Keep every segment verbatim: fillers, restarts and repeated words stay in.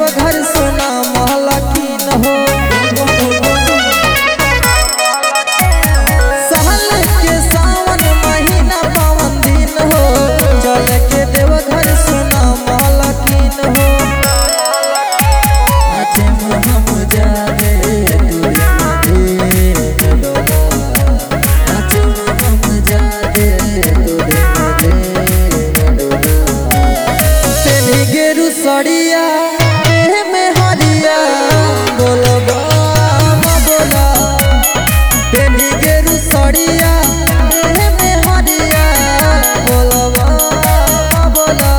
देवघर सोना महलकीन हो। साल के सावन महीना पावन दिन हो, चल के देवघर सोना महलकीन हो। आज हम जाने सड़िया में हरिया बोलबा बोला तेरी गेरु सड़िया में हरिया बोलबा बोला।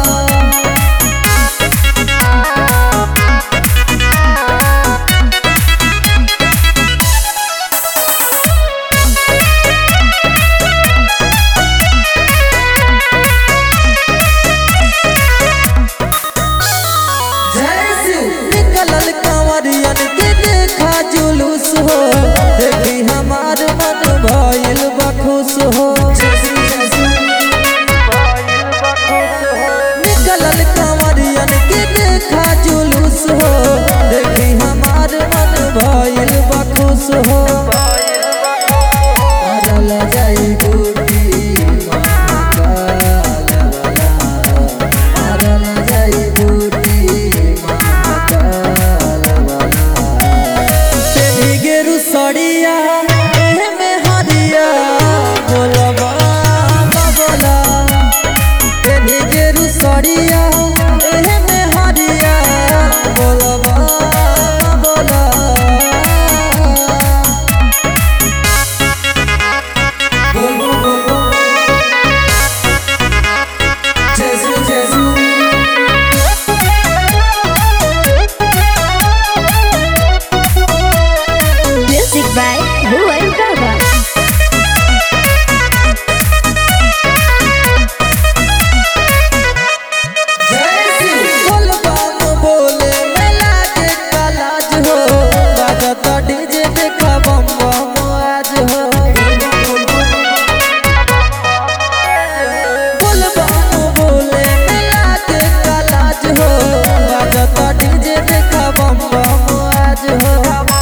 कंवरियन के देखा जुलूस हो, देखी हमार मन भइल बा खुश हो। निकलल कंवरियन के देखा जुलूस हो, देखी हमार मन भइल बा खुश हो। अरल जाई बूटी अरल जाई बूटी सड़िया में हरिया बोलबा बोला तेरी गेरु सड़िया में हरिया बोलबा बोला। बोलो बोलो जेसु जेसु by Bhuvan Baba। बोले मेला के कालाज हो, बाजता डीजे देखा बम बम आज हो। बोले मेला के कालाज हो, बाजता डीजे देखा बम बम आज हो।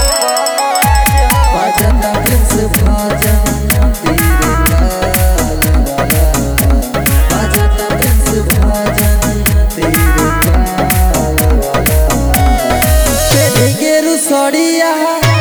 बाजता प्रिंस भाजन तेरे लाल वाला, बाजता प्रिंस भाजन तेरे लाल वाला। तेरी गेरु सड़िया